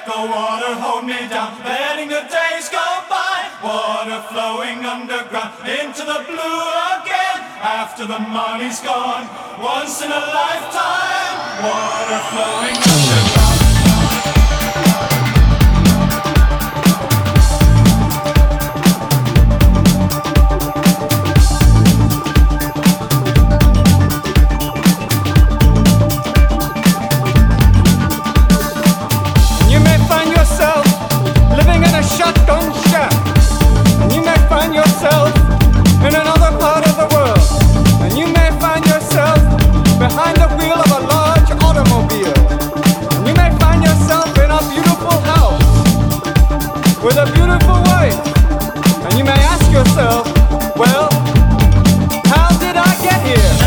let the water hold me down, letting the days go by. Water flowing underground into the blue again. After the money's gone, once in a lifetime. Water flowing underground. Shotgun shack, and you may find yourself in another part of the world, and you may find yourself behind the wheel of a large automobile, and you may find yourself in a beautiful house with a beautiful wife, and you may ask yourself, well, how did I get here?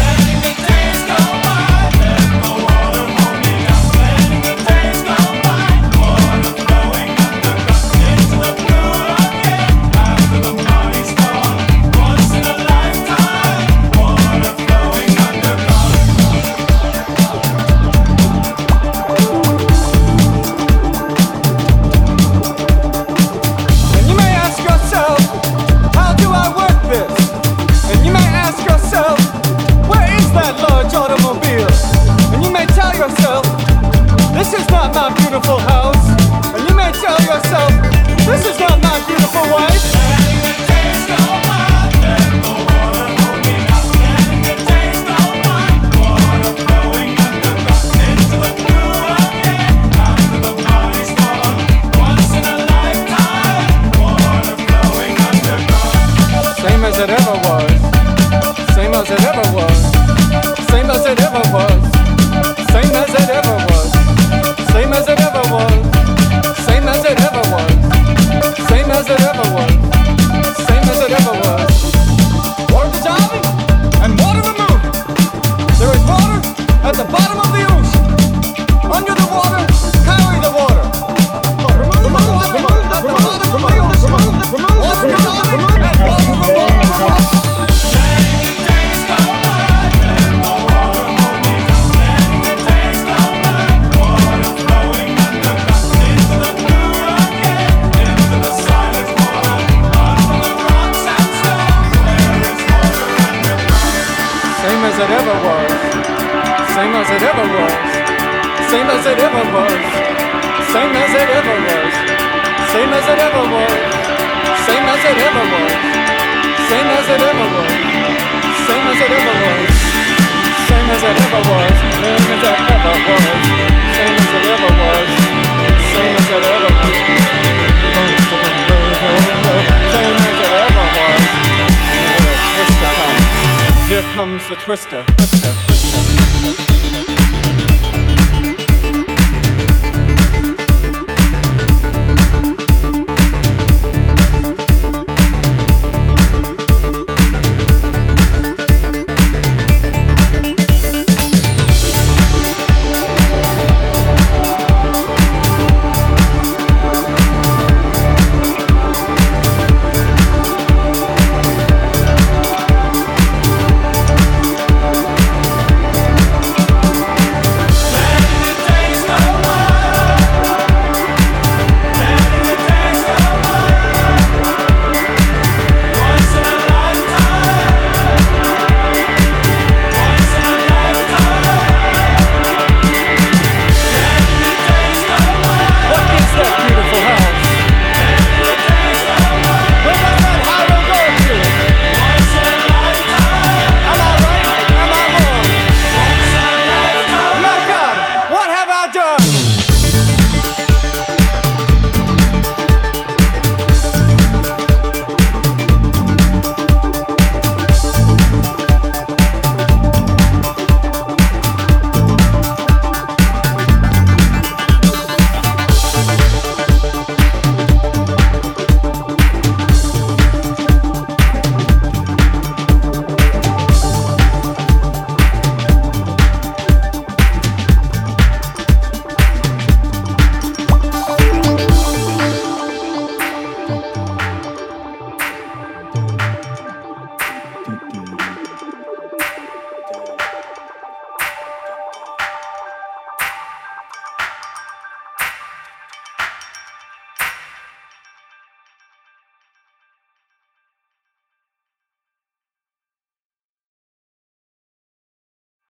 This is not my beautiful house. And you may tell yourself, this is not my beautiful wife. Same as it ever was. Same as it ever was. Same as it ever was. Same as it ever was. Same as it ever was. Same as it ever was. Same as it ever was. Same as it ever was. Water dissolving and water removing. There is water at the bottom of the ocean. Under the water, carry the water. Remove the water at the bottom of the ocean. Water dissolving and water removing. Same as it ever was. Same as it ever was. Same as it ever was. Same as it ever was. Same as it ever was. Same as it ever was. Same as it ever was. Same as it ever was. Same as it ever was. Same as it ever was. Same as it ever was. Same as it ever was. Same as it ever was. Here comes the twister.